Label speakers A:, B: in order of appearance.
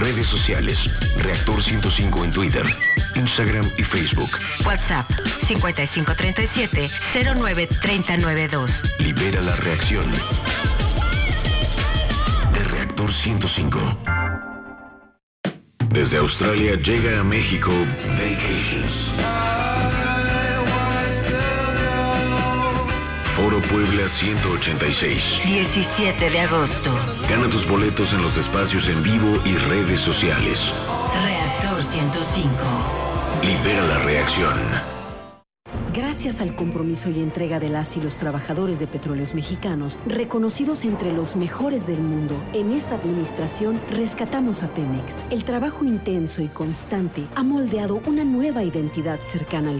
A: Redes sociales. Reactor 105 en Twitter, Instagram y Facebook.
B: WhatsApp 5537-09392.
A: Libera la reacción. De Reactor 105. Desde Australia llega a México Vacations. Foro Puebla 186.
B: 17 de agosto.
A: Gana tus boletos en los espacios en vivo y redes sociales.
B: Reactor 105.
A: Libera la reacción.
C: Gracias al compromiso y entrega de las y los trabajadores de Petróleos Mexicanos, reconocidos entre los mejores del mundo, en esta administración rescatamos a Pemex. El trabajo intenso y constante ha moldeado una nueva identidad cercana al